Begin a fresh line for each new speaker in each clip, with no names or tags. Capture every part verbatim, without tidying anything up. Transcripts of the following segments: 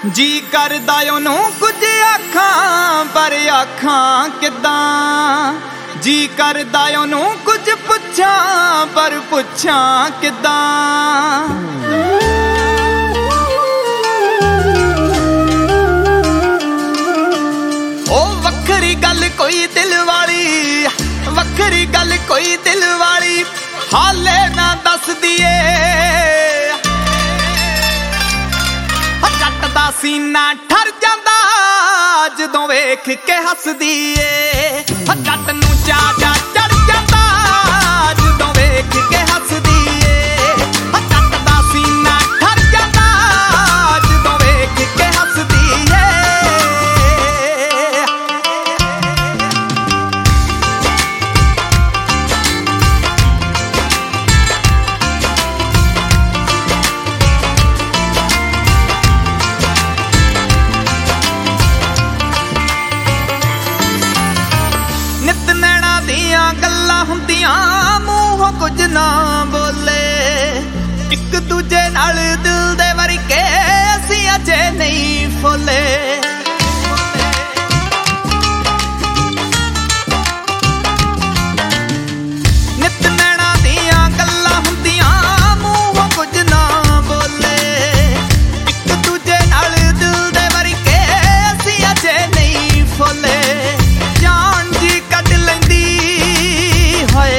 जी करदा ओनू कुछ आखां पर आखां किदां। जी करदा ओनू कुछ पुछां पर पुछां किदां। ओ वखरी गल कोई दिल वाली, वखरी गल कोई दिल वाली हाले ना दस दिए। कटदा सीना ठर जांदा जदों वेख के हसदी ए। कट नूं चा चा चढ़ जांदा जदों वेख के हसदी ए। कटदा सीना ठर जांदा जदों वेख के हसदी ए। नित नैना दियां गल्लां हुंदियां मूंहों कुछ ना बोले। एक दूजे नाल दिल दे वरके असीं अजे नहीं फोले। नित नैना दियां गल्लां हुंदियां मूंहों कुछ ना बोले। एक दूजे नाल दिल दे वरके असीं अजे नहीं फोले। जान जी कट लैंदी होए,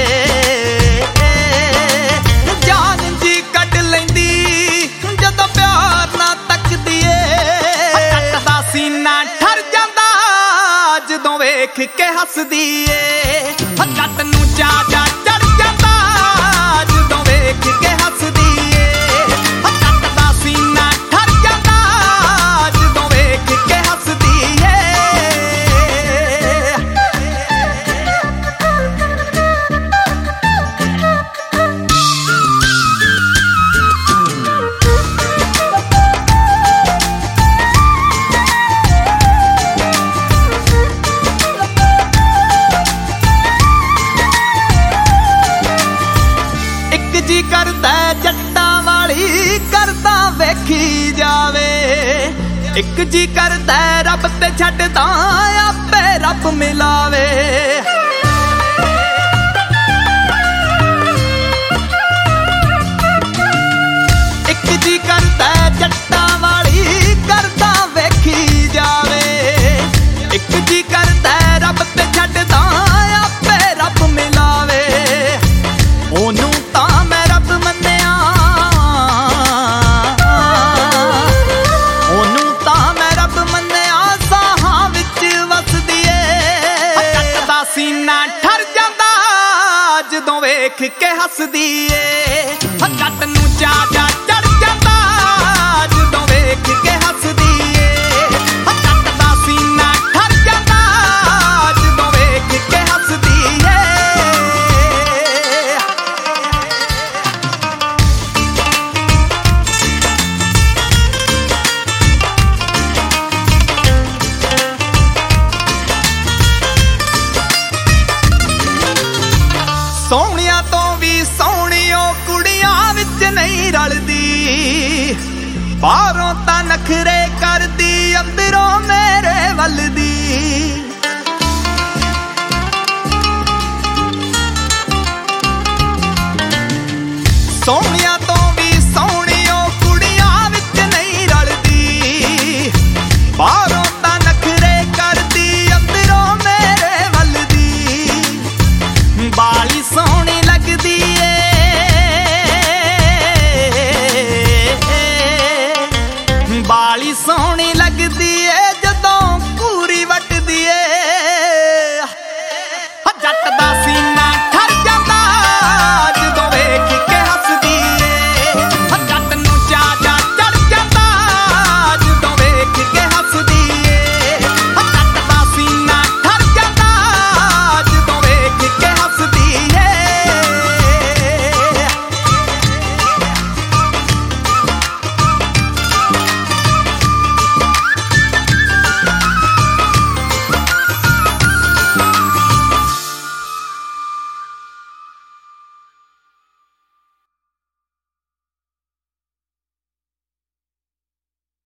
जान जी कट लैंदी जदों प्यार ना तकदी ए। कटदा सीना ठर जांदा जदों वेख के हसदी ए। कट नूं चा चा चढ़ जांदा जदों वेख के हसदी ए। कटदा सीना ठर जांदा जदों वेख के हसदी ए। जी करदा जट्टां वाली करदा वेखी जावे। एक जी करदा रब ते छड्डदा आपे रब मिलावे। एक जी करदा जट्टां वाली करदा वेखी जावे। एक जी करदा रब ते छड्डदा आपे रब मिलावे। ओनू तां मैं रब मन्निया, ओनू तां मैं रब मन्निया साहां विच वसदी ए। कटदा सीना ठर जांदा जदों वेख के हसदी ए। कट नूं चा चा चढ़ जांदा जदों वेख के हसदी ए। कटदा सीना ठर जांदा जदों वेख के हसदी ए। सोहणियां तो भी सोहणी ओ कुड़ियां विच नहीं रलदी। बाहरों तां नखरे करदी अंदरों मेरे वलदी।